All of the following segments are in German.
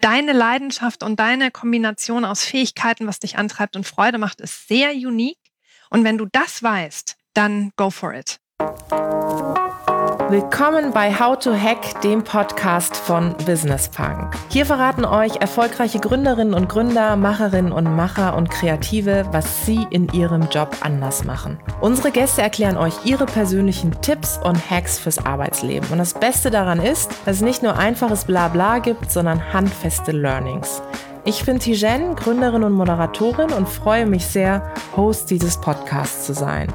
deine Leidenschaft und deine Kombination aus Fähigkeiten, was dich antreibt und Freude macht, ist sehr unique. Und wenn du das weißt, dann go for it. Willkommen bei How to Hack, dem Podcast von Business Punk. Hier verraten euch erfolgreiche Gründerinnen und Gründer, Macherinnen und Macher und Kreative, was sie in ihrem Job anders machen. Unsere Gäste erklären euch ihre persönlichen Tipps und Hacks fürs Arbeitsleben. Und das Beste daran ist, dass es nicht nur einfaches Blabla gibt, sondern handfeste Learnings. Ich bin Tijen, Gründerin und Moderatorin und freue mich sehr, Host dieses Podcasts zu sein.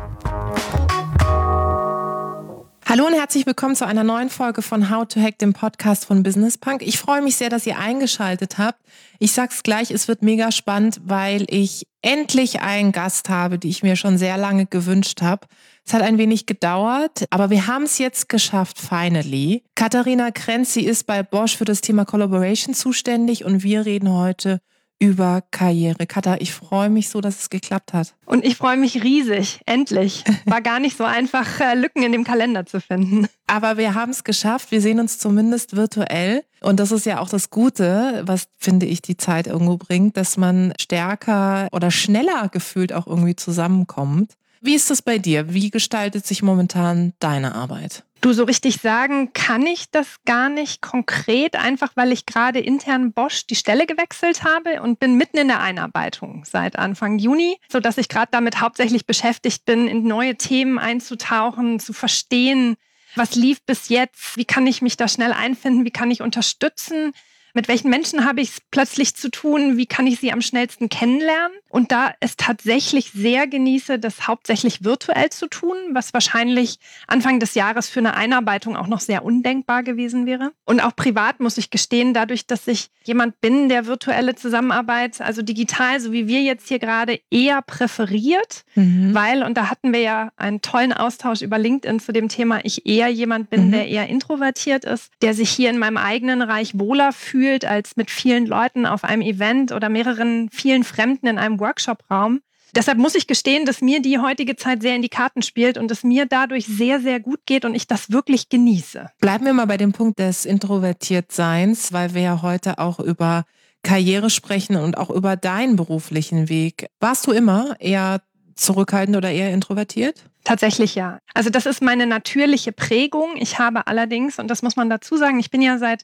Hallo und herzlich willkommen zu einer neuen Folge von How to Hack, dem Podcast von Business Punk. Ich freue mich sehr, dass ihr eingeschaltet habt. Ich sag's gleich, es wird mega spannend, weil ich endlich einen Gast habe, die ich mir schon sehr lange gewünscht habe. Es hat ein wenig gedauert, aber wir haben es jetzt geschafft, finally. Katharina Krenz, sie ist bei Bosch für das Thema Collaboration zuständig und wir reden heute über Karriere. Katha, ich freue mich so, dass es geklappt hat. Und ich freue mich riesig, endlich. War gar nicht so einfach, Lücken in dem Kalender zu finden. Aber wir haben es geschafft, wir sehen uns zumindest virtuell. Und das ist ja auch das Gute, was, finde ich, die Zeit irgendwo bringt, dass man stärker oder schneller gefühlt auch irgendwie zusammenkommt. Wie ist das bei dir? Wie gestaltet sich momentan deine Arbeit? Du, so richtig sagen kann ich das gar nicht konkret, einfach weil ich gerade intern Bosch die Stelle gewechselt habe und bin mitten in der Einarbeitung seit Anfang Juni, sodass ich gerade damit hauptsächlich beschäftigt bin, in neue Themen einzutauchen, zu verstehen, was lief bis jetzt, wie kann ich mich da schnell einfinden, wie kann ich unterstützen, mit welchen Menschen habe ich es plötzlich zu tun, wie kann ich sie am schnellsten kennenlernen? Und da es tatsächlich sehr genieße, das hauptsächlich virtuell zu tun, was wahrscheinlich Anfang des Jahres für eine Einarbeitung auch noch sehr undenkbar gewesen wäre. Und auch privat muss ich gestehen, dadurch, dass ich jemand bin, der virtuelle Zusammenarbeit, also digital, so wie wir jetzt hier gerade, eher präferiert, weil, und da hatten wir ja einen tollen Austausch über LinkedIn zu dem Thema, ich eher jemand bin, der eher introvertiert ist, der sich hier in meinem eigenen Reich wohler fühlt, als mit vielen Leuten auf einem Event oder vielen Fremden in einem Workshop-Raum. Deshalb muss ich gestehen, dass mir die heutige Zeit sehr in die Karten spielt und es mir dadurch sehr, sehr gut geht und ich das wirklich genieße. Bleiben wir mal bei dem Punkt des Introvertiertseins, weil wir ja heute auch über Karriere sprechen und auch über deinen beruflichen Weg. Warst du immer eher zurückhaltend oder eher introvertiert? Tatsächlich ja. Also das ist meine natürliche Prägung. Ich habe allerdings, und das muss man dazu sagen, ich bin ja seit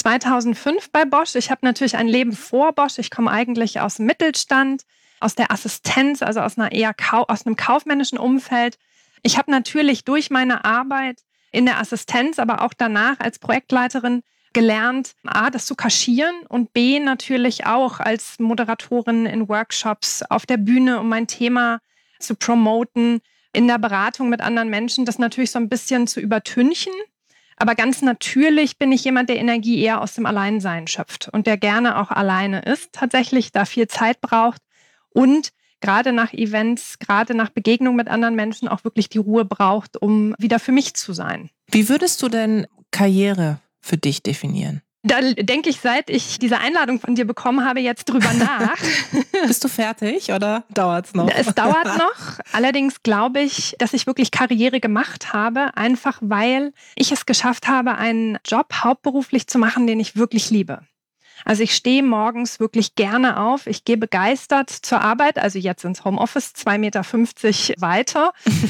2005 bei Bosch. Ich habe natürlich ein Leben vor Bosch. Ich komme eigentlich aus dem Mittelstand, aus der Assistenz, also aus einem kaufmännischen Umfeld. Ich habe natürlich durch meine Arbeit in der Assistenz, aber auch danach als Projektleiterin gelernt, A, das zu kaschieren und B, natürlich auch als Moderatorin in Workshops auf der Bühne, um mein Thema zu promoten, in der Beratung mit anderen Menschen, das natürlich so ein bisschen zu übertünchen. Aber ganz natürlich bin ich jemand, der Energie eher aus dem Alleinsein schöpft und der gerne auch alleine ist, tatsächlich, da viel Zeit braucht und gerade nach Events, gerade nach Begegnung mit anderen Menschen auch wirklich die Ruhe braucht, um wieder für mich zu sein. Wie würdest du denn Karriere für dich definieren? Da denke ich, seit ich diese Einladung von dir bekommen habe, jetzt drüber nach. Bist du fertig oder dauert es noch? Es dauert noch. Allerdings glaube ich, dass ich wirklich Karriere gemacht habe, einfach weil ich es geschafft habe, einen Job hauptberuflich zu machen, den ich wirklich liebe. Also ich stehe morgens wirklich gerne auf. Ich gehe begeistert zur Arbeit, also jetzt ins Homeoffice, 2,50 Meter weiter.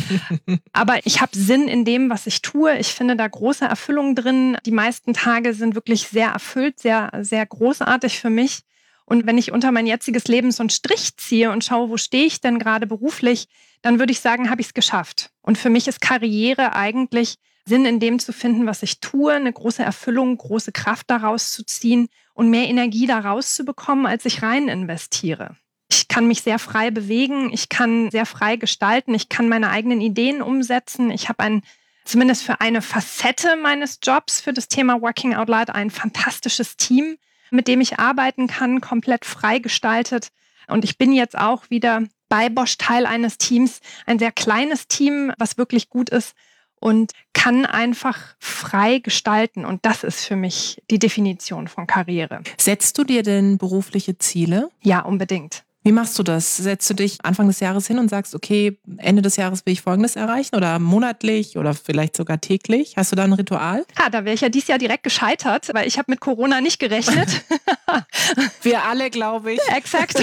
Aber ich habe Sinn in dem, was ich tue. Ich finde da große Erfüllung drin. Die meisten Tage sind wirklich sehr erfüllt, sehr, sehr großartig für mich. Und wenn ich unter mein jetziges Leben so einen Strich ziehe und schaue, wo stehe ich denn gerade beruflich, dann würde ich sagen, habe ich es geschafft. Und für mich ist Karriere eigentlich Sinn in dem zu finden, was ich tue, eine große Erfüllung, große Kraft daraus zu ziehen und mehr Energie daraus zu bekommen, als ich rein investiere. Ich kann mich sehr frei bewegen, ich kann sehr frei gestalten, ich kann meine eigenen Ideen umsetzen. Ich habe zumindest für eine Facette meines Jobs, für das Thema Working Out Loud, ein fantastisches Team, mit dem ich arbeiten kann, komplett frei gestaltet. Und ich bin jetzt auch wieder bei Bosch Teil eines Teams, ein sehr kleines Team, was wirklich gut ist und kann einfach frei gestalten. Und das ist für mich die Definition von Karriere. Setzt du dir denn berufliche Ziele? Ja, unbedingt. Wie machst du das? Setzt du dich Anfang des Jahres hin und sagst, okay, Ende des Jahres will ich Folgendes erreichen oder monatlich oder vielleicht sogar täglich? Hast du da ein Ritual? Ja, da wäre ich ja dieses Jahr direkt gescheitert, weil ich habe mit Corona nicht gerechnet. Wir alle, glaube ich. Exakt.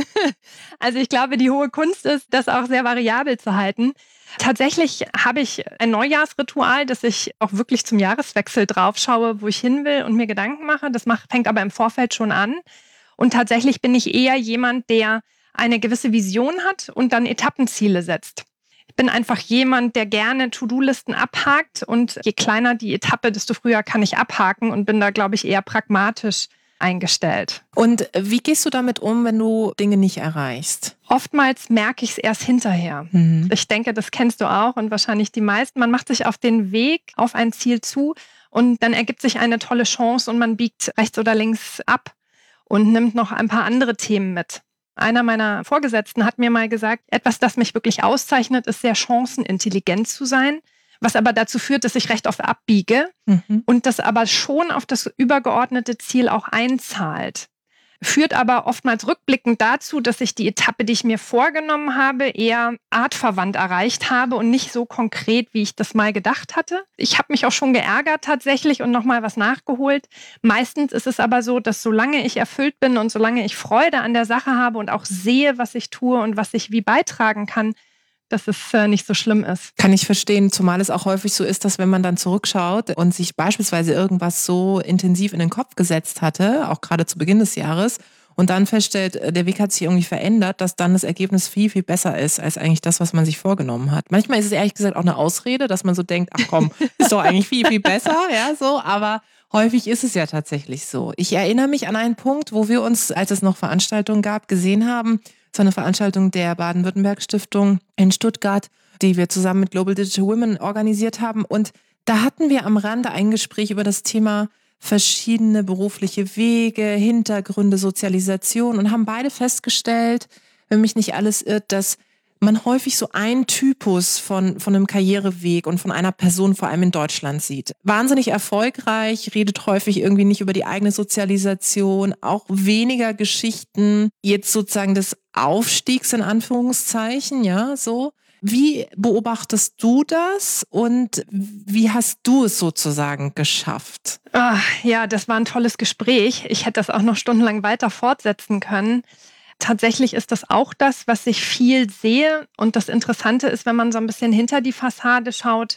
Also ich glaube, die hohe Kunst ist, das auch sehr variabel zu halten. Tatsächlich habe ich ein Neujahrsritual, dass ich auch wirklich zum Jahreswechsel drauf schaue, wo ich hin will und mir Gedanken mache. Fängt aber im Vorfeld schon an. Und tatsächlich bin ich eher jemand, der eine gewisse Vision hat und dann Etappenziele setzt. Ich bin einfach jemand, der gerne To-Do-Listen abhakt und je kleiner die Etappe, desto früher kann ich abhaken und bin da, glaube ich, eher pragmatisch eingestellt. Und wie gehst du damit um, wenn du Dinge nicht erreichst? Oftmals merke ich es erst hinterher. Ich denke, das kennst du auch und wahrscheinlich die meisten. Man macht sich auf den Weg auf ein Ziel zu und dann ergibt sich eine tolle Chance und man biegt rechts oder links ab und nimmt noch ein paar andere Themen mit. Einer meiner Vorgesetzten hat mir mal gesagt, etwas, das mich wirklich auszeichnet, ist sehr chancenintelligent zu sein, was aber dazu führt, dass ich recht oft abbiege und das aber schon auf das übergeordnete Ziel auch einzahlt. Führt aber oftmals rückblickend dazu, dass ich die Etappe, die ich mir vorgenommen habe, eher artverwandt erreicht habe und nicht so konkret, wie ich das mal gedacht hatte. Ich habe mich auch schon geärgert tatsächlich und nochmal was nachgeholt. Meistens ist es aber so, dass solange ich erfüllt bin und solange ich Freude an der Sache habe und auch sehe, was ich tue und was ich wie beitragen kann, dass es nicht so schlimm ist. Kann ich verstehen, zumal es auch häufig so ist, dass wenn man dann zurückschaut und sich beispielsweise irgendwas so intensiv in den Kopf gesetzt hatte, auch gerade zu Beginn des Jahres, und dann feststellt, der Weg hat sich irgendwie verändert, dass dann das Ergebnis viel, viel besser ist, als eigentlich das, was man sich vorgenommen hat. Manchmal ist es ehrlich gesagt auch eine Ausrede, dass man so denkt, ach komm, ist doch eigentlich viel, viel besser, ja, so, aber häufig ist es ja tatsächlich so. Ich erinnere mich an einen Punkt, wo wir uns, als es noch Veranstaltungen gab, gesehen haben, so eine Veranstaltung der Baden-Württemberg-Stiftung in Stuttgart, die wir zusammen mit Global Digital Women organisiert haben. Und da hatten wir am Rande ein Gespräch über das Thema verschiedene berufliche Wege, Hintergründe, Sozialisation und haben beide festgestellt, wenn mich nicht alles irrt, dass man häufig so einen Typus von einem Karriereweg und von einer Person vor allem in Deutschland sieht. Wahnsinnig erfolgreich, redet häufig irgendwie nicht über die eigene Sozialisation, auch weniger Geschichten, jetzt sozusagen des Aufstiegs in Anführungszeichen, ja, so. Wie beobachtest du das und wie hast du es sozusagen geschafft? Ja, das war ein tolles Gespräch. Ich hätte das auch noch stundenlang weiter fortsetzen können. Tatsächlich ist das auch das, was ich viel sehe. Und das Interessante ist, wenn man so ein bisschen hinter die Fassade schaut,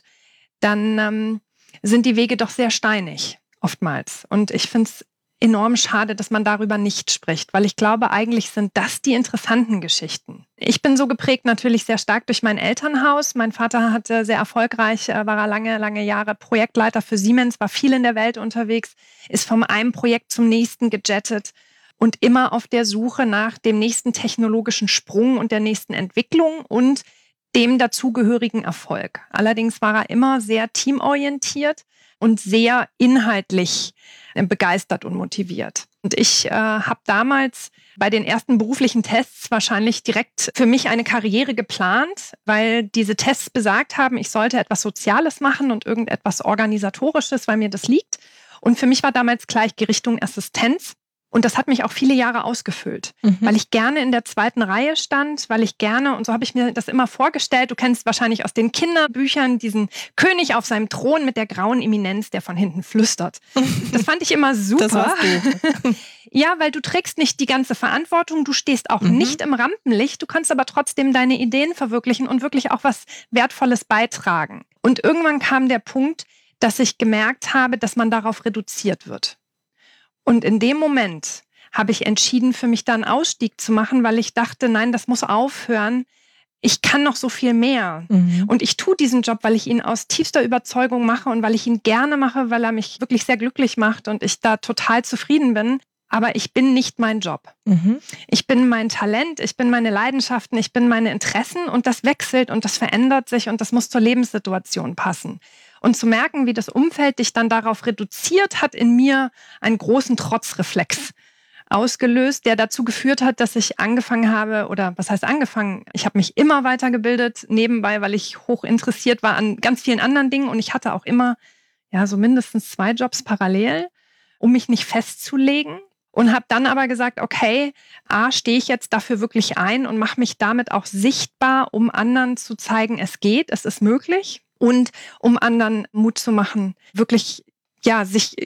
dann sind die Wege doch sehr steinig, oftmals. Und ich finde es enorm schade, dass man darüber nicht spricht, weil ich glaube, eigentlich sind das die interessanten Geschichten. Ich bin so geprägt natürlich sehr stark durch mein Elternhaus. Mein Vater hatte sehr erfolgreich, war er lange Jahre Projektleiter für Siemens, war viel in der Welt unterwegs, ist von einem Projekt zum nächsten gejettet. Und immer auf der Suche nach dem nächsten technologischen Sprung und der nächsten Entwicklung und dem dazugehörigen Erfolg. Allerdings war er immer sehr teamorientiert und sehr inhaltlich begeistert und motiviert. Und ich habe damals bei den ersten beruflichen Tests wahrscheinlich direkt für mich eine Karriere geplant, weil diese Tests besagt haben, ich sollte etwas Soziales machen und irgendetwas Organisatorisches, weil mir das liegt. Und für mich war damals gleich die Richtung Assistenz. Und das hat mich auch viele Jahre ausgefüllt, weil ich gerne in der zweiten Reihe stand, weil ich gerne, und so habe ich mir das immer vorgestellt, du kennst wahrscheinlich aus den Kinderbüchern diesen König auf seinem Thron mit der grauen Eminenz, der von hinten flüstert. Das fand ich immer super. Das warst du. Ja, weil du trägst nicht die ganze Verantwortung, du stehst auch nicht im Rampenlicht, du kannst aber trotzdem deine Ideen verwirklichen und wirklich auch was Wertvolles beitragen. Und irgendwann kam der Punkt, dass ich gemerkt habe, dass man darauf reduziert wird. Und in dem Moment habe ich entschieden, für mich da einen Ausstieg zu machen, weil ich dachte, nein, das muss aufhören. Ich kann noch so viel mehr. Und ich tue diesen Job, weil ich ihn aus tiefster Überzeugung mache und weil ich ihn gerne mache, weil er mich wirklich sehr glücklich macht und ich da total zufrieden bin. Aber ich bin nicht mein Job. Ich bin mein Talent, ich bin meine Leidenschaften, ich bin meine Interessen und das wechselt und das verändert sich und das muss zur Lebenssituation passen. Und zu merken, wie das Umfeld dich dann darauf reduziert, hat in mir einen großen Trotzreflex ausgelöst, der dazu geführt hat, dass ich angefangen habe, oder was heißt angefangen? Ich habe mich immer weitergebildet, nebenbei, weil ich hoch interessiert war an ganz vielen anderen Dingen und ich hatte auch immer so mindestens 2 Jobs parallel, um mich nicht festzulegen. Und habe dann aber gesagt, okay, stehe ich jetzt dafür wirklich ein und mache mich damit auch sichtbar, um anderen zu zeigen, es geht, es ist möglich. Und um anderen Mut zu machen, wirklich sich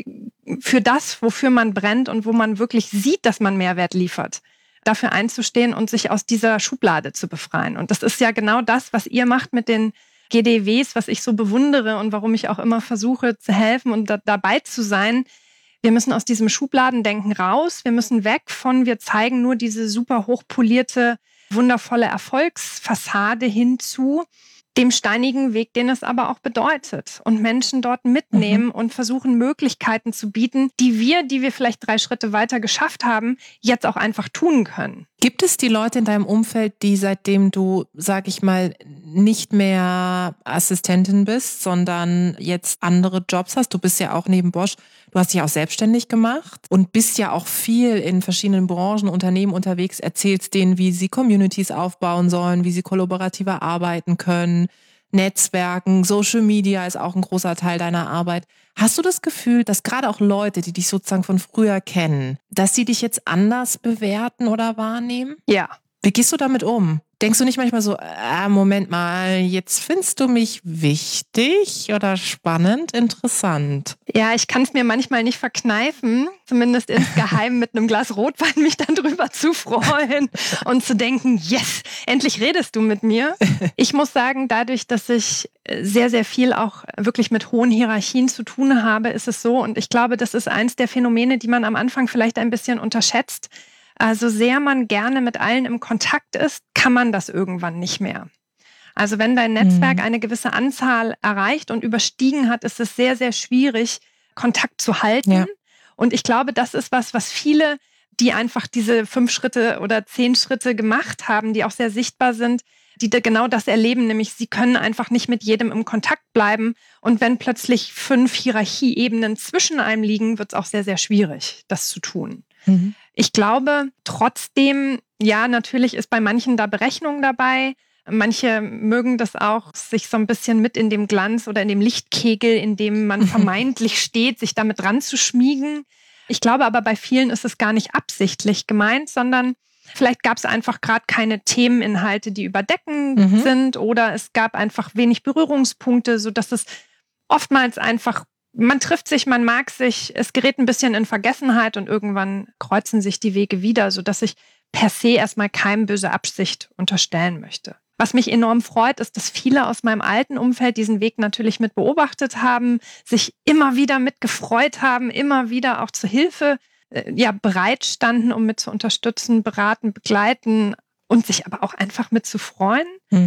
für das, wofür man brennt und wo man wirklich sieht, dass man Mehrwert liefert, dafür einzustehen und sich aus dieser Schublade zu befreien. Und das ist ja genau das, was ihr macht mit den GDWs, was ich so bewundere und warum ich auch immer versuche zu helfen und dabei zu sein. Wir müssen aus diesem Schubladendenken raus. Wir müssen weg von, wir zeigen nur diese super hochpolierte, wundervolle Erfolgsfassade hin zu dem steinigen Weg, den es aber auch bedeutet. Und Menschen dort mitnehmen und versuchen, Möglichkeiten zu bieten, die wir vielleicht 3 Schritte weiter geschafft haben, jetzt auch einfach tun können. Gibt es die Leute in deinem Umfeld, die seitdem du, sag ich mal, nicht mehr Assistentin bist, sondern jetzt andere Jobs hast? Du bist ja auch neben Bosch, du hast dich auch selbstständig gemacht und bist ja auch viel in verschiedenen Branchen, Unternehmen unterwegs, erzählst denen, wie sie Communities aufbauen sollen, wie sie kollaborativer arbeiten können, Netzwerken, Social Media ist auch ein großer Teil deiner Arbeit. Hast du das Gefühl, dass gerade auch Leute, die dich sozusagen von früher kennen, dass sie dich jetzt anders bewerten oder wahrnehmen? Ja. Wie gehst du damit um? Denkst du nicht manchmal so, Moment mal, jetzt findest du mich wichtig oder spannend, interessant? Ja, ich kann es mir manchmal nicht verkneifen, zumindest insgeheim mit einem Glas Rotwein mich dann drüber zu freuen und zu denken, yes, endlich redest du mit mir. Ich muss sagen, dadurch, dass ich sehr, sehr viel auch wirklich mit hohen Hierarchien zu tun habe, ist es so, und ich glaube, das ist eins der Phänomene, die man am Anfang vielleicht ein bisschen unterschätzt. So sehr man gerne mit allen im Kontakt ist, kann man das irgendwann nicht mehr. Also wenn dein Netzwerk eine gewisse Anzahl erreicht und überstiegen hat, ist es sehr, sehr schwierig, Kontakt zu halten. Ja. Und ich glaube, das ist was viele, die einfach diese 5 Schritte oder 10 Schritte gemacht haben, die auch sehr sichtbar sind, die genau das erleben, nämlich sie können einfach nicht mit jedem im Kontakt bleiben. Und wenn plötzlich 5 Hierarchieebenen zwischen einem liegen, wird es auch sehr, sehr schwierig, das zu tun. Mhm. Ich glaube trotzdem, ja, natürlich ist bei manchen da Berechnung dabei. Manche mögen das auch, sich so ein bisschen mit in dem Glanz oder in dem Lichtkegel, in dem man vermeintlich steht, sich damit ranzuschmiegen. Ich glaube aber, bei vielen ist es gar nicht absichtlich gemeint, sondern vielleicht gab es einfach gerade keine Themeninhalte, die überdeckend sind, oder es gab einfach wenig Berührungspunkte, sodass es oftmals einfach, man trifft sich, man mag sich, es gerät ein bisschen in Vergessenheit und irgendwann kreuzen sich die Wege wieder, sodass ich per se erstmal keine böse Absicht unterstellen möchte. Was mich enorm freut, ist, dass viele aus meinem alten Umfeld diesen Weg natürlich mit beobachtet haben, sich immer wieder mit gefreut haben, immer wieder auch zur Hilfe bereit standen, um mit zu unterstützen, beraten, begleiten und sich aber auch einfach mit zu freuen.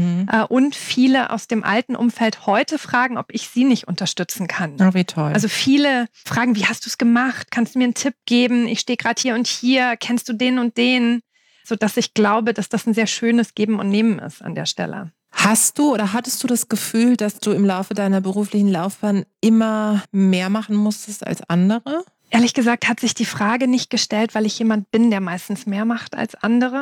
Und viele aus dem alten Umfeld heute fragen, ob ich sie nicht unterstützen kann. Oh, wie toll. Also viele fragen, wie hast du es gemacht? Kannst du mir einen Tipp geben? Ich stehe gerade hier und hier. Kennst du den und den? Sodass ich glaube, dass das ein sehr schönes Geben und Nehmen ist an der Stelle. Hast du oder hattest du das Gefühl, dass du im Laufe deiner beruflichen Laufbahn immer mehr machen musstest als andere? Ehrlich gesagt hat sich die Frage nicht gestellt, weil ich jemand bin, der meistens mehr macht als andere.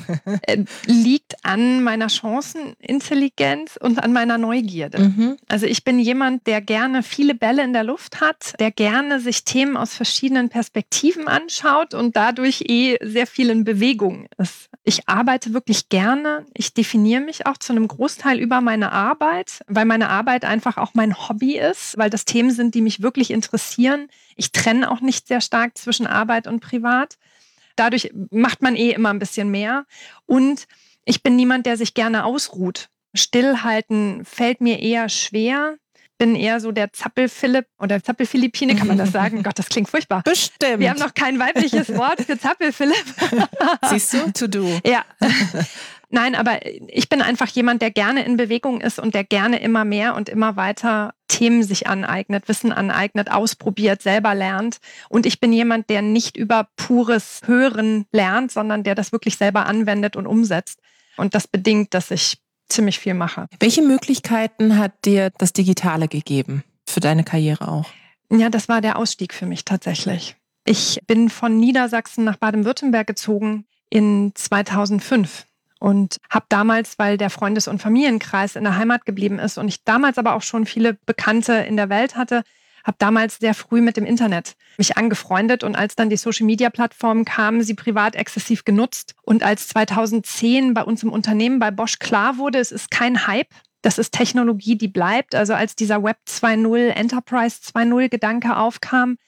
Liegt an meiner Chancenintelligenz und an meiner Neugierde. Also ich bin jemand, der gerne viele Bälle in der Luft hat, der gerne sich Themen aus verschiedenen Perspektiven anschaut und dadurch sehr viel in Bewegung ist. Ich arbeite wirklich gerne. Ich definiere mich auch zu einem Großteil über meine Arbeit, weil meine Arbeit einfach auch mein Hobby ist, weil das Themen sind, die mich wirklich interessieren. Ich trenne auch nicht sehr stark zwischen Arbeit und Privat. Dadurch macht man immer ein bisschen mehr. Und ich bin niemand, der sich gerne ausruht. Stillhalten fällt mir eher schwer. Bin eher so der Zappel-Philipp oder Zappel-Philippine, kann man das sagen? Gott, das klingt furchtbar. Bestimmt. Wir haben noch kein weibliches Wort für Zappel-Philipp. Siehst du? To do. Ja. Nein, aber ich bin einfach jemand, der gerne in Bewegung ist und der gerne immer mehr und immer weiter Themen sich aneignet, Wissen aneignet, ausprobiert, selber lernt. Und ich bin jemand, der nicht über pures Hören lernt, sondern der das wirklich selber anwendet und umsetzt. Und das bedingt, dass ich ziemlich viel mache. Welche Möglichkeiten hat dir das Digitale gegeben? Für deine Karriere auch? Ja, das war der Ausstieg für mich tatsächlich. Ich bin von Niedersachsen nach Baden-Württemberg gezogen in 2005. Und habe damals, weil der Freundes- und Familienkreis in der Heimat geblieben ist und ich damals aber auch schon viele Bekannte in der Welt hatte, habe damals sehr früh mit dem Internet mich angefreundet. Und als dann die Social-Media-Plattformen kamen, sie privat exzessiv genutzt. Und als 2010 bei uns im Unternehmen bei Bosch klar wurde, es ist kein Hype, das ist Technologie, die bleibt. Also als dieser Web 2.0, Enterprise 2.0 Gedanke aufkam,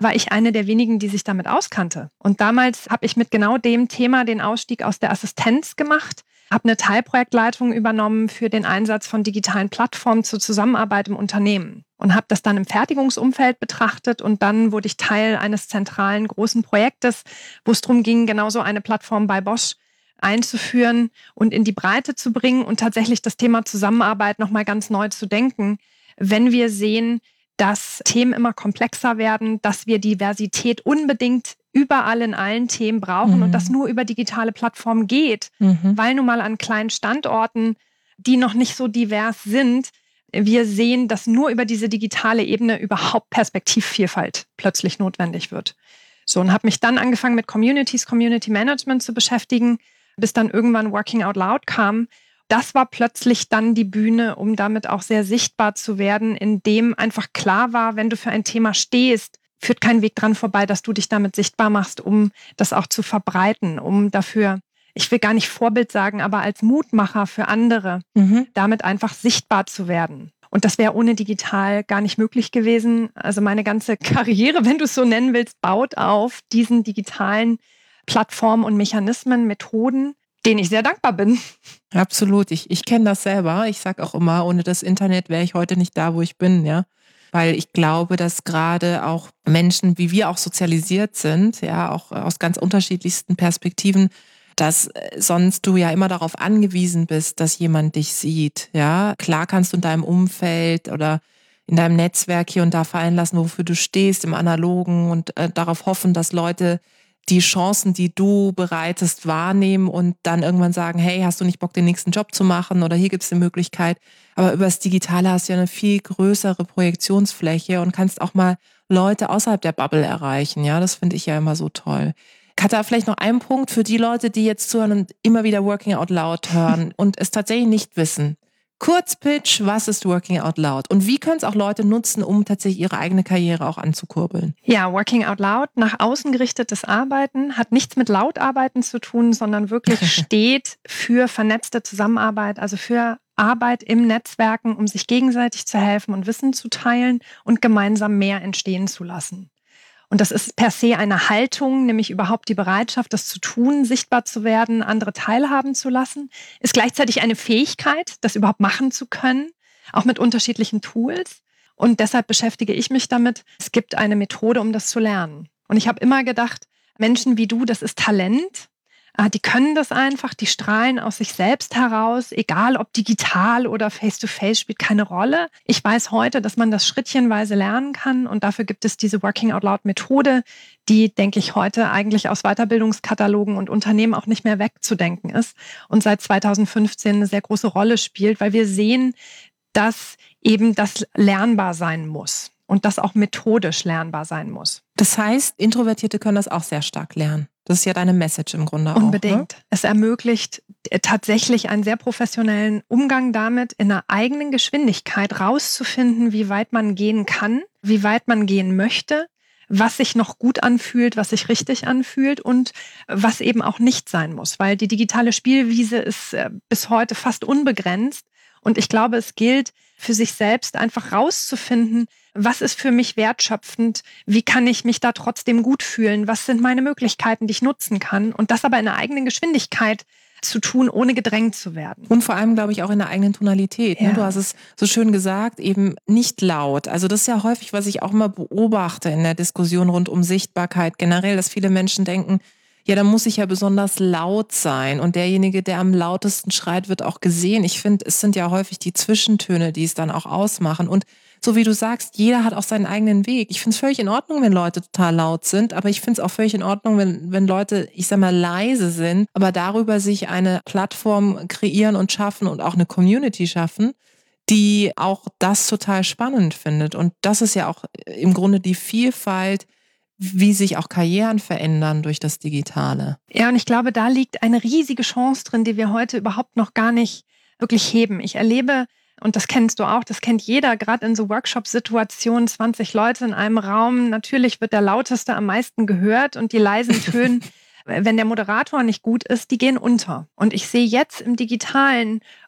war ich eine der wenigen, die sich damit auskannte. Und damals habe ich mit genau dem Thema den Ausstieg aus der Assistenz gemacht, habe eine Teilprojektleitung übernommen für den Einsatz von digitalen Plattformen zur Zusammenarbeit im Unternehmen und habe das dann im Fertigungsumfeld betrachtet und dann wurde ich Teil eines zentralen großen Projektes, wo es darum ging, genau so eine Plattform bei Bosch einzuführen und in die Breite zu bringen und tatsächlich das Thema Zusammenarbeit nochmal ganz neu zu denken, wenn wir sehen, dass Themen immer komplexer werden, dass wir Diversität unbedingt überall in allen Themen brauchen und das nur über digitale Plattformen geht, weil nun mal an kleinen Standorten, die noch nicht so divers sind, wir sehen, dass nur über diese digitale Ebene überhaupt Perspektivvielfalt plötzlich notwendig wird. So, und habe mich dann angefangen mit Communities, Community Management zu beschäftigen, bis dann irgendwann Working Out Loud kam. Das war plötzlich dann die Bühne, um damit auch sehr sichtbar zu werden, indem einfach klar war, wenn du für ein Thema stehst, führt kein Weg dran vorbei, dass du dich damit sichtbar machst, um das auch zu verbreiten, um dafür, ich will gar nicht Vorbild sagen, aber als Mutmacher für andere, damit einfach sichtbar zu werden. Und das wäre ohne digital gar nicht möglich gewesen. Also meine ganze Karriere, wenn du es so nennen willst, baut auf diesen digitalen Plattformen und Mechanismen, Methoden, denen ich sehr dankbar bin. Absolut. Ich kenne das selber. Ich sage auch immer, ohne das Internet wäre ich heute nicht da, wo ich bin, ja. Weil ich glaube, dass gerade auch Menschen, wie wir auch sozialisiert sind, ja, auch aus ganz unterschiedlichsten Perspektiven, dass sonst du ja immer darauf angewiesen bist, dass jemand dich sieht, ja. Klar kannst du in deinem Umfeld oder in deinem Netzwerk hier und da fallen lassen, wofür du stehst, im Analogen und darauf hoffen, dass Leute die Chancen, die du bereitest, wahrnehmen und dann irgendwann sagen, hey, hast du nicht Bock, den nächsten Job zu machen oder hier gibt es eine Möglichkeit. Aber über das Digitale hast du ja eine viel größere Projektionsfläche und kannst auch mal Leute außerhalb der Bubble erreichen. Ja, das finde ich ja immer so toll. Katha, vielleicht noch ein Punkt für die Leute, die jetzt zuhören und immer wieder Working Out Loud hören und es tatsächlich nicht wissen. Kurzpitch, was ist Working Out Loud? Und wie können es auch Leute nutzen, um tatsächlich ihre eigene Karriere auch anzukurbeln? Ja, Working Out Loud, nach außen gerichtetes Arbeiten, hat nichts mit Lautarbeiten zu tun, sondern wirklich steht für vernetzte Zusammenarbeit, also für Arbeit im Netzwerken, um sich gegenseitig zu helfen und Wissen zu teilen und gemeinsam mehr entstehen zu lassen. Und das ist per se eine Haltung, nämlich überhaupt die Bereitschaft, das zu tun, sichtbar zu werden, andere teilhaben zu lassen, ist gleichzeitig eine Fähigkeit, das überhaupt machen zu können, auch mit unterschiedlichen Tools. Und deshalb beschäftige ich mich damit. Es gibt eine Methode, um das zu lernen. Und ich habe immer gedacht, Menschen wie du, das ist Talent. Die können das einfach, die strahlen aus sich selbst heraus, egal ob digital oder face-to-face, spielt keine Rolle. Ich weiß heute, dass man das schrittchenweise lernen kann und dafür gibt es diese Working Out Loud Methode, die, denke ich, heute eigentlich aus Weiterbildungskatalogen und Unternehmen auch nicht mehr wegzudenken ist und seit 2015 eine sehr große Rolle spielt, weil wir sehen, dass eben das lernbar sein muss und das auch methodisch lernbar sein muss. Das heißt, Introvertierte können das auch sehr stark lernen. Das ist ja deine Message im Grunde auch. Unbedingt. Ne? Es ermöglicht tatsächlich einen sehr professionellen Umgang damit, in einer eigenen Geschwindigkeit rauszufinden, wie weit man gehen kann, wie weit man gehen möchte, was sich noch gut anfühlt, was sich richtig anfühlt und was eben auch nicht sein muss. Weil die digitale Spielwiese ist bis heute fast unbegrenzt. Und ich glaube, es gilt für sich selbst einfach rauszufinden, was ist für mich wertschöpfend, wie kann ich mich da trotzdem gut fühlen, was sind meine Möglichkeiten, die ich nutzen kann und das aber in einer eigenen Geschwindigkeit zu tun, ohne gedrängt zu werden. Und vor allem, glaube ich, auch in der eigenen Tonalität. Ja. Ne? Du hast es so schön gesagt, eben nicht laut. Also das ist ja häufig, was ich auch immer beobachte in der Diskussion rund um Sichtbarkeit generell, dass viele Menschen denken, ja, da muss ich ja besonders laut sein und derjenige, der am lautesten schreit, wird auch gesehen. Ich finde, es sind ja häufig die Zwischentöne, die es dann auch ausmachen und so wie du sagst, jeder hat auch seinen eigenen Weg. Ich finde es völlig in Ordnung, wenn Leute total laut sind, aber ich finde es auch völlig in Ordnung, wenn Leute, ich sag mal, leise sind, aber darüber sich eine Plattform kreieren und schaffen und auch eine Community schaffen, die auch das total spannend findet. Und das ist ja auch im Grunde die Vielfalt, wie sich auch Karrieren verändern durch das Digitale. Ja, und ich glaube, da liegt eine riesige Chance drin, die wir heute überhaupt noch gar nicht wirklich heben. Ich erlebe, und das kennst du auch, das kennt jeder, gerade in so Workshop-Situationen, 20 Leute in einem Raum, natürlich wird der Lauteste am meisten gehört und die leisen Töne, wenn der Moderator nicht gut ist, die gehen unter. Und ich sehe jetzt im Digitalen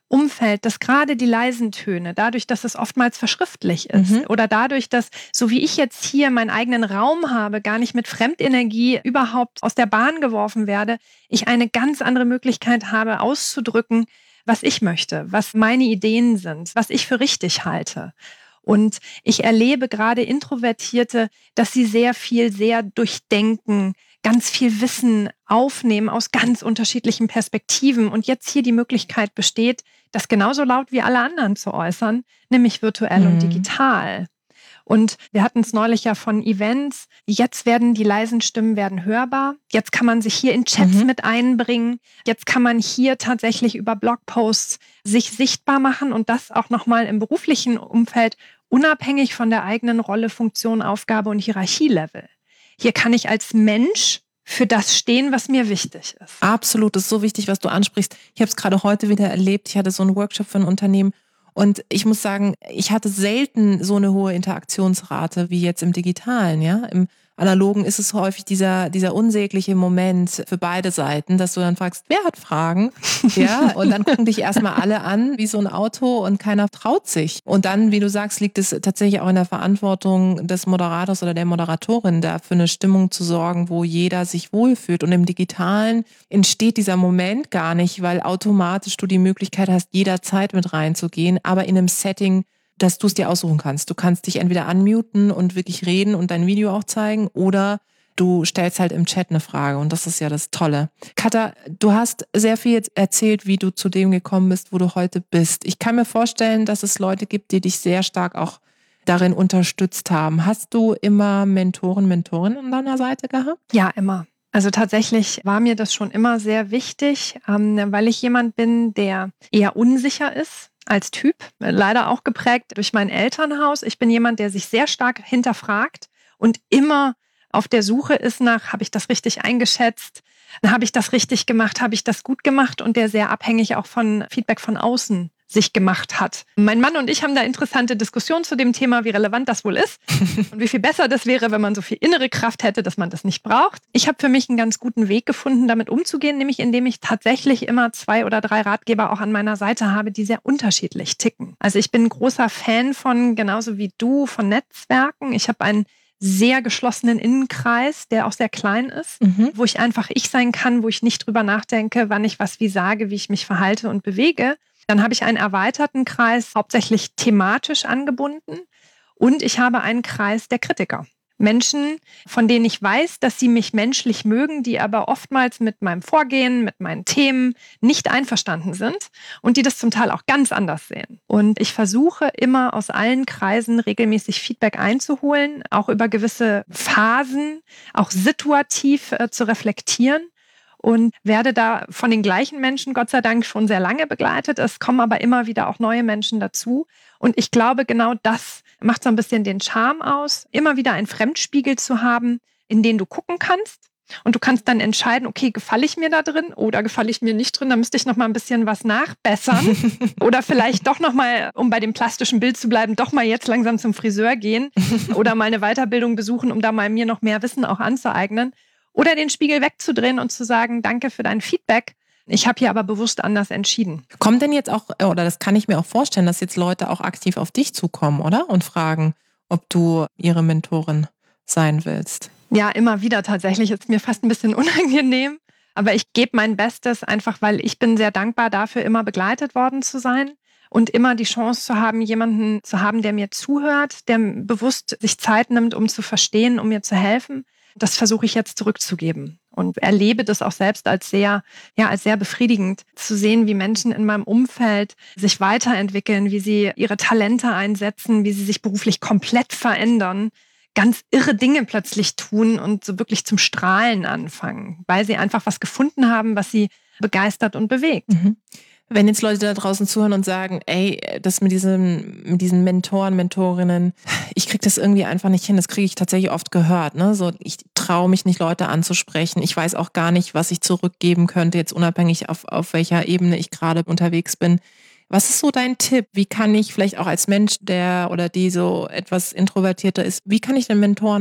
Umfeld, dass gerade die leisen Töne, dadurch, dass es oftmals verschriftlich ist oder dadurch, dass, so wie ich jetzt hier meinen eigenen Raum habe, gar nicht mit Fremdenergie überhaupt aus der Bahn geworfen werde, ich eine ganz andere Möglichkeit habe, auszudrücken, was ich möchte, was meine Ideen sind, was ich für richtig halte. Und ich erlebe gerade Introvertierte, dass sie sehr durchdenken, ganz viel Wissen aufnehmen aus ganz unterschiedlichen Perspektiven und jetzt hier die Möglichkeit besteht, das genauso laut wie alle anderen zu äußern, nämlich virtuell und digital. Und wir hatten es neulich ja von Events. Jetzt werden die leisen Stimmen hörbar. Jetzt kann man sich hier in Chats mit einbringen. Jetzt kann man hier tatsächlich über Blogposts sich sichtbar machen und das auch nochmal im beruflichen Umfeld unabhängig von der eigenen Rolle, Funktion, Aufgabe und Hierarchielevel. Hier kann ich als Mensch für das stehen, was mir wichtig ist. Absolut, das ist so wichtig, was du ansprichst. Ich habe es gerade heute wieder erlebt. Ich hatte so einen Workshop für ein Unternehmen und ich muss sagen, ich hatte selten so eine hohe Interaktionsrate wie jetzt im Digitalen. Ja? Im Analogen ist es häufig dieser unsägliche Moment für beide Seiten, dass du dann fragst, wer hat Fragen? Ja, und dann gucken dich erstmal alle an wie so ein Auto und keiner traut sich. Und dann, wie du sagst, liegt es tatsächlich auch in der Verantwortung des Moderators oder der Moderatorin, da für eine Stimmung zu sorgen, wo jeder sich wohlfühlt. Und im Digitalen entsteht dieser Moment gar nicht, weil automatisch du die Möglichkeit hast, jederzeit mit reinzugehen, aber in einem Setting, dass du es dir aussuchen kannst. Du kannst dich entweder unmuten und wirklich reden und dein Video auch zeigen oder du stellst halt im Chat eine Frage und das ist ja das Tolle. Katha, du hast sehr viel jetzt erzählt, wie du zu dem gekommen bist, wo du heute bist. Ich kann mir vorstellen, dass es Leute gibt, die dich sehr stark auch darin unterstützt haben. Hast du immer Mentorinnen an deiner Seite gehabt? Ja, immer. Also tatsächlich war mir das schon immer sehr wichtig, weil ich jemand bin, der eher unsicher ist als Typ, leider auch geprägt durch mein Elternhaus. Ich bin jemand, der sich sehr stark hinterfragt und immer auf der Suche ist nach, habe ich das richtig eingeschätzt, habe ich das richtig gemacht, habe ich das gut gemacht und der sehr abhängig auch von Feedback von außen sich gemacht hat. Mein Mann und ich haben da interessante Diskussionen zu dem Thema, wie relevant das wohl ist und wie viel besser das wäre, wenn man so viel innere Kraft hätte, dass man das nicht braucht. Ich habe für mich einen ganz guten Weg gefunden, damit umzugehen, nämlich indem ich tatsächlich immer 2 oder 3 Ratgeber auch an meiner Seite habe, die sehr unterschiedlich ticken. Also ich bin ein großer Fan von, genauso wie du, von Netzwerken. Ich habe einen sehr geschlossenen Innenkreis, der auch sehr klein ist, wo ich einfach ich sein kann, wo ich nicht drüber nachdenke, wann ich was wie sage, wie ich mich verhalte und bewege. Dann habe ich einen erweiterten Kreis, hauptsächlich thematisch angebunden. Und ich habe einen Kreis der Kritiker. Menschen, von denen ich weiß, dass sie mich menschlich mögen, die aber oftmals mit meinem Vorgehen, mit meinen Themen nicht einverstanden sind und die das zum Teil auch ganz anders sehen. Und ich versuche immer aus allen Kreisen regelmäßig Feedback einzuholen, auch über gewisse Phasen, auch situativ zu reflektieren. Und werde da von den gleichen Menschen, Gott sei Dank, schon sehr lange begleitet. Es kommen aber immer wieder auch neue Menschen dazu. Und ich glaube, genau das macht so ein bisschen den Charme aus, immer wieder einen Fremdspiegel zu haben, in den du gucken kannst. Und du kannst dann entscheiden, okay, gefalle ich mir da drin oder gefalle ich mir nicht drin? Da müsste ich noch mal ein bisschen was nachbessern. Oder vielleicht doch noch mal, um bei dem plastischen Bild zu bleiben, doch mal jetzt langsam zum Friseur gehen oder mal eine Weiterbildung besuchen, um da mal mir noch mehr Wissen auch anzueignen. Oder den Spiegel wegzudrehen und zu sagen, danke für dein Feedback. Ich habe hier aber bewusst anders entschieden. Kommt denn jetzt auch, oder das kann ich mir auch vorstellen, dass jetzt Leute auch aktiv auf dich zukommen, oder? Und fragen, ob du ihre Mentorin sein willst. Ja, immer wieder tatsächlich. Ist mir fast ein bisschen unangenehm. Aber ich gebe mein Bestes, einfach weil ich bin sehr dankbar dafür, immer begleitet worden zu sein. Und immer die Chance zu haben, jemanden zu haben, der mir zuhört, der bewusst sich Zeit nimmt, um zu verstehen, um mir zu helfen. Das versuche ich jetzt zurückzugeben und erlebe das auch selbst als sehr befriedigend zu sehen, wie Menschen in meinem Umfeld sich weiterentwickeln, wie sie ihre Talente einsetzen, wie sie sich beruflich komplett verändern, ganz irre Dinge plötzlich tun und so wirklich zum Strahlen anfangen, weil sie einfach was gefunden haben, was sie begeistert und bewegt. Wenn jetzt Leute da draußen zuhören und sagen, ey, das mit diesen Mentoren, Mentorinnen, ich kriege das irgendwie einfach nicht hin, das kriege ich tatsächlich oft gehört, ne? So, ich traue mich nicht, Leute anzusprechen, ich weiß auch gar nicht, was ich zurückgeben könnte, jetzt unabhängig auf welcher Ebene ich gerade unterwegs bin. Was ist so dein Tipp? Wie kann ich vielleicht auch als Mensch, der oder die so etwas introvertierter ist, wie kann ich denn Mentoren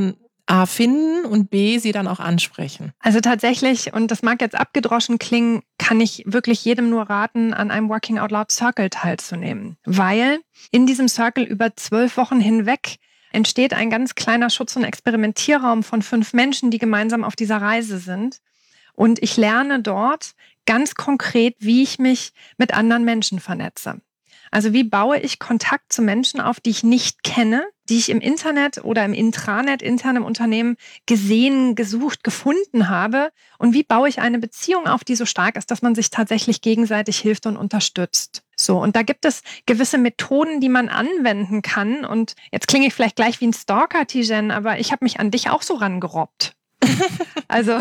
A, finden und B, sie dann auch ansprechen? Also tatsächlich, und das mag jetzt abgedroschen klingen, kann ich wirklich jedem nur raten, an einem Working Out Loud Circle teilzunehmen. Weil in diesem Circle über 12 Wochen hinweg entsteht ein ganz kleiner Schutz- und Experimentierraum von 5 Menschen, die gemeinsam auf dieser Reise sind. Und ich lerne dort ganz konkret, wie ich mich mit anderen Menschen vernetze. Also wie baue ich Kontakt zu Menschen auf, die ich nicht kenne, die ich im Internet oder im Intranet intern im Unternehmen gesehen, gesucht, gefunden habe? Und wie baue ich eine Beziehung auf, die so stark ist, dass man sich tatsächlich gegenseitig hilft und unterstützt? So, und da gibt es gewisse Methoden, die man anwenden kann. Und jetzt klinge ich vielleicht gleich wie ein Stalker, Tijen, aber ich habe mich an dich auch so rangerobbt. Also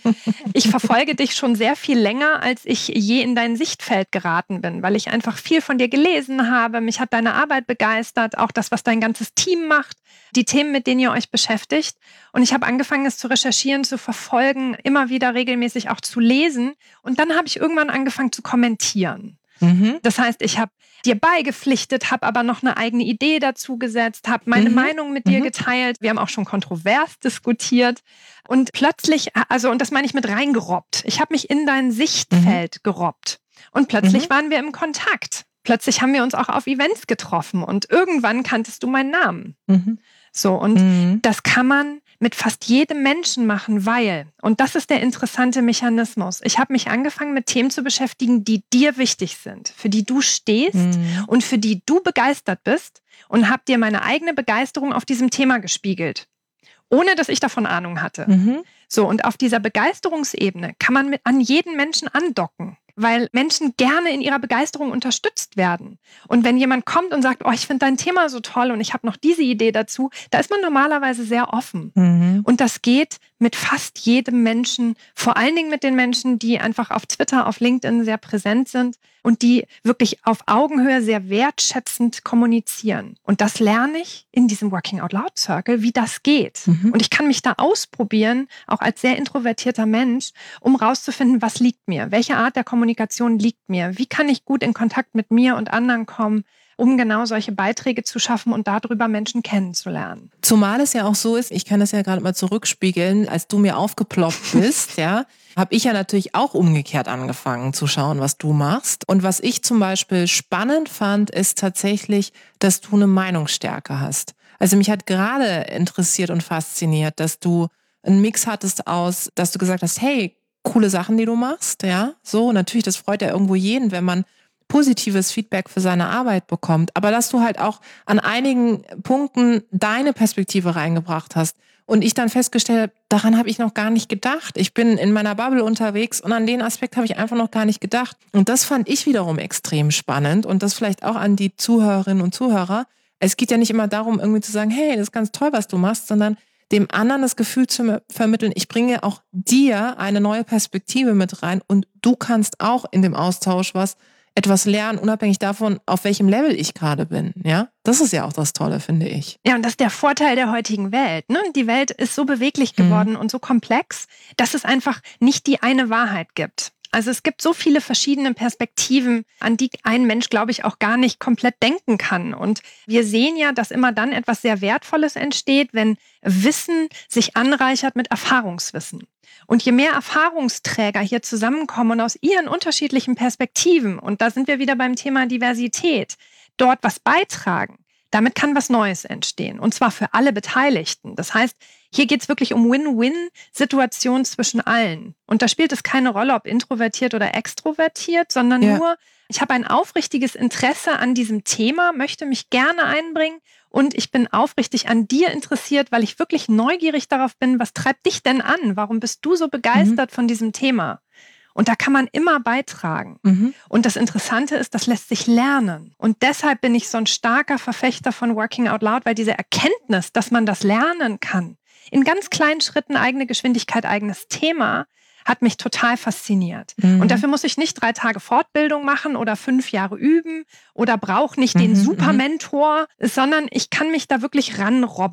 ich verfolge dich schon sehr viel länger, als ich je in dein Sichtfeld geraten bin, weil ich einfach viel von dir gelesen habe. Mich hat deine Arbeit begeistert, auch das, was dein ganzes Team macht, die Themen, mit denen ihr euch beschäftigt. Und ich habe angefangen, es zu recherchieren, zu verfolgen, immer wieder regelmäßig auch zu lesen. Und dann habe ich irgendwann angefangen zu kommentieren. Das heißt, ich habe dir beigepflichtet, habe aber noch eine eigene Idee dazu gesetzt, habe meine Meinung mit dir geteilt. Wir haben auch schon kontrovers diskutiert. Und plötzlich, und das meine ich mit reingerobbt. Ich habe mich in dein Sichtfeld gerobbt. Und plötzlich waren wir im Kontakt. Plötzlich haben wir uns auch auf Events getroffen. Und irgendwann kanntest du meinen Namen. So, und das kann man mit fast jedem Menschen machen, weil, und das ist der interessante Mechanismus, ich habe mich angefangen mit Themen zu beschäftigen, die dir wichtig sind, für die du stehst und für die du begeistert bist und habe dir meine eigene Begeisterung auf diesem Thema gespiegelt, ohne dass ich davon Ahnung hatte. So, und auf dieser Begeisterungsebene kann man an jeden Menschen andocken. Weil Menschen gerne in ihrer Begeisterung unterstützt werden. Und wenn jemand kommt und sagt, oh, ich finde dein Thema so toll und ich habe noch diese Idee dazu, da ist man normalerweise sehr offen. Und das geht mit fast jedem Menschen, vor allen Dingen mit den Menschen, die einfach auf Twitter, auf LinkedIn sehr präsent sind und die wirklich auf Augenhöhe sehr wertschätzend kommunizieren. Und das lerne ich in diesem Working Out Loud Circle, wie das geht. Und ich kann mich da ausprobieren, auch als sehr introvertierter Mensch, um rauszufinden, was liegt mir, welche Art der Kommunikation liegt mir, wie kann ich gut in Kontakt mit mir und anderen kommen, um genau solche Beiträge zu schaffen und darüber Menschen kennenzulernen. Zumal es ja auch so ist, ich kann das ja gerade mal zurückspiegeln, als du mir aufgeploppt bist, ja, habe ich ja natürlich auch umgekehrt angefangen zu schauen, was du machst. Und was ich zum Beispiel spannend fand, ist tatsächlich, dass du eine Meinungsstärke hast. Also mich hat gerade interessiert und fasziniert, dass du einen Mix hattest aus, dass du gesagt hast, hey, coole Sachen, die du machst, ja, so, natürlich, das freut ja irgendwo jeden, wenn man positives Feedback für seine Arbeit bekommt, aber dass du halt auch an einigen Punkten deine Perspektive reingebracht hast und ich dann festgestellt habe, daran habe ich noch gar nicht gedacht. Ich bin in meiner Bubble unterwegs und an den Aspekt habe ich einfach noch gar nicht gedacht. Und das fand ich wiederum extrem spannend und das vielleicht auch an die Zuhörerinnen und Zuhörer. Es geht ja nicht immer darum, irgendwie zu sagen, hey, das ist ganz toll, was du machst, sondern dem anderen das Gefühl zu vermitteln, ich bringe auch dir eine neue Perspektive mit rein und du kannst auch in dem Austausch etwas lernen, unabhängig davon, auf welchem Level ich gerade bin. Ja, das ist ja auch das Tolle, finde ich. Ja, und das ist der Vorteil der heutigen Welt. Ne? Die Welt ist so beweglich geworden und so komplex, dass es einfach nicht die eine Wahrheit gibt. Also es gibt so viele verschiedene Perspektiven, an die ein Mensch, glaube ich, auch gar nicht komplett denken kann. Und wir sehen ja, dass immer dann etwas sehr Wertvolles entsteht, wenn Wissen sich anreichert mit Erfahrungswissen. Und je mehr Erfahrungsträger hier zusammenkommen und aus ihren unterschiedlichen Perspektiven, und da sind wir wieder beim Thema Diversität, dort was beitragen, damit kann was Neues entstehen. Und zwar für alle Beteiligten. Das heißt, hier geht es wirklich um Win-Win-Situationen zwischen allen. Und da spielt es keine Rolle, ob introvertiert oder extrovertiert, sondern nur, ich habe ein aufrichtiges Interesse an diesem Thema, möchte mich gerne einbringen und ich bin aufrichtig an dir interessiert, weil ich wirklich neugierig darauf bin, was treibt dich denn an? Warum bist du so begeistert von diesem Thema? Und da kann man immer beitragen. Und das Interessante ist, das lässt sich lernen. Und deshalb bin ich so ein starker Verfechter von Working Out Loud, weil diese Erkenntnis, dass man das lernen kann, in ganz kleinen Schritten, eigene Geschwindigkeit, eigenes Thema, hat mich total fasziniert. Und dafür muss ich nicht 3 Tage Fortbildung machen oder 5 Jahre üben oder brauche nicht den Supermentor, sondern ich kann mich da wirklich ranrobben.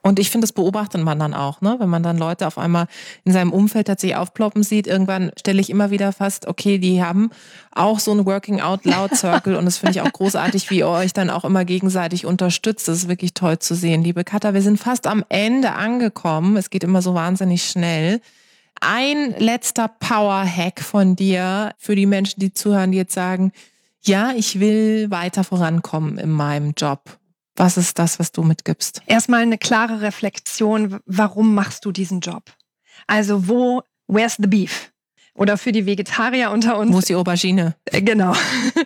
Und ich finde, das beobachtet man dann auch, ne? Wenn man dann Leute auf einmal in seinem Umfeld tatsächlich aufploppen sieht. Irgendwann stelle ich immer wieder fest, okay, die haben auch so ein Working Out Loud Circle und das finde ich auch großartig, wie ihr euch dann auch immer gegenseitig unterstützt. Das ist wirklich toll zu sehen. Liebe Katha, wir sind fast am Ende angekommen. Es geht immer so wahnsinnig schnell. Ein letzter Power-Hack von dir für die Menschen, die zuhören, die jetzt sagen, ja, ich will weiter vorankommen in meinem Job. Was ist das, was du mitgibst? Erstmal eine klare Reflexion, warum machst du diesen Job? Also where's the beef? Oder für die Vegetarier unter uns. Wo ist die Aubergine? Genau.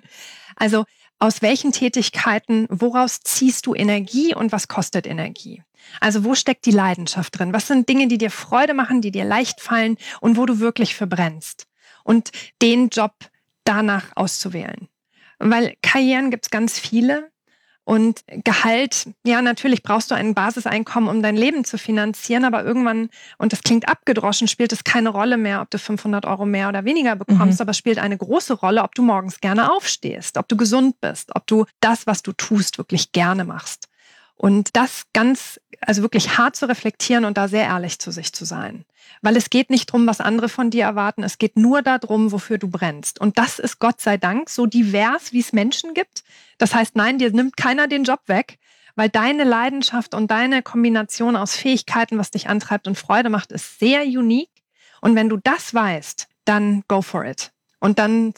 Also aus welchen Tätigkeiten, woraus ziehst du Energie und was kostet Energie? Also wo steckt die Leidenschaft drin? Was sind Dinge, die dir Freude machen, die dir leicht fallen und wo du wirklich verbrennst? Und den Job danach auszuwählen. Weil Karrieren gibt's ganz viele. Und Gehalt, ja, natürlich brauchst du ein Basiseinkommen, um dein Leben zu finanzieren, aber irgendwann, und das klingt abgedroschen, spielt es keine Rolle mehr, ob du 500 € mehr oder weniger bekommst, aber es spielt eine große Rolle, ob du morgens gerne aufstehst, ob du gesund bist, ob du das, was du tust, wirklich gerne machst. Und das also wirklich hart zu reflektieren und da sehr ehrlich zu sich zu sein. Weil es geht nicht darum, was andere von dir erwarten, es geht nur darum, wofür du brennst. Und das ist Gott sei Dank so divers, wie es Menschen gibt. Das heißt, nein, dir nimmt keiner den Job weg, weil deine Leidenschaft und deine Kombination aus Fähigkeiten, was dich antreibt und Freude macht, ist sehr unique. Und wenn du das weißt, dann go for it. Und dann,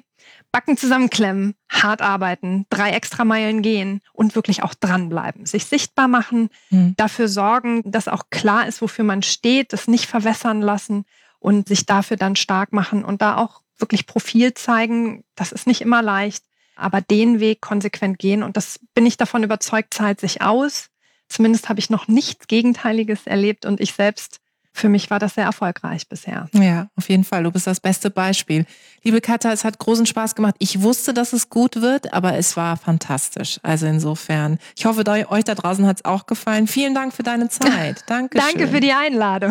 Backen zusammenklemmen, hart arbeiten, 3 Extrameilen gehen und wirklich auch dranbleiben. Sich sichtbar machen, dafür sorgen, dass auch klar ist, wofür man steht, das nicht verwässern lassen und sich dafür dann stark machen und da auch wirklich Profil zeigen. Das ist nicht immer leicht, aber den Weg konsequent gehen und das bin ich davon überzeugt, zahlt sich aus. Zumindest habe ich noch nichts Gegenteiliges erlebt und ich selbst, für mich war das sehr erfolgreich bisher. Ja, auf jeden Fall. Du bist das beste Beispiel. Liebe Katha, es hat großen Spaß gemacht. Ich wusste, dass es gut wird, aber es war fantastisch. Also insofern, ich hoffe, euch da draußen hat es auch gefallen. Vielen Dank für deine Zeit. Dankeschön. Danke für die Einladung.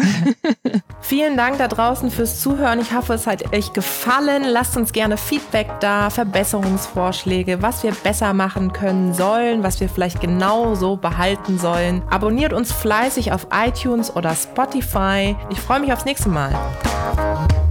Vielen Dank da draußen fürs Zuhören. Ich hoffe, es hat euch gefallen. Lasst uns gerne Feedback da, Verbesserungsvorschläge, was wir besser machen können sollen, was wir vielleicht genau so behalten sollen. Abonniert uns fleißig auf iTunes oder Spotify. Ich freue mich aufs nächste Mal.